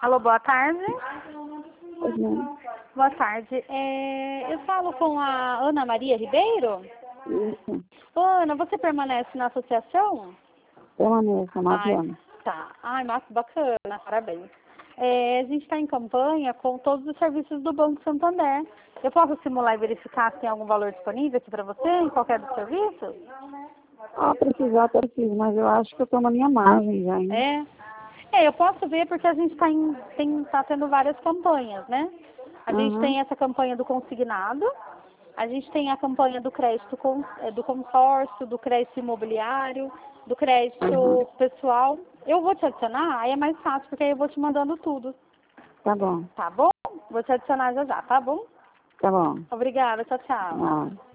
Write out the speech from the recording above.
Alô, boa tarde. Pois não. Boa tarde. Eu falo com a Ana Maria Ribeiro? Isso. Ô, Ana, você permanece na associação? Permaneça, 9 Ai, anos. tá. Ai, nossa, bacana, parabéns. A gente está em campanha com todos os serviços do Banco Santander. Eu posso simular e verificar se tem algum valor disponível aqui para você, em qualquer dos serviços? Precisar, preciso, mas eu acho que eu estou na minha margem já, hein? Eu posso ver porque a gente tá tendo várias campanhas, né? A gente Aham. tem essa campanha do consignado, a gente tem a campanha do crédito do consórcio, do crédito imobiliário, do crédito Aham. pessoal. Eu vou te adicionar, aí é mais fácil, porque aí eu vou te mandando tudo, Tá bom. tá bom? Vou te adicionar já já, tá bom? Tá bom. Obrigada, tchau, tchau. Ah.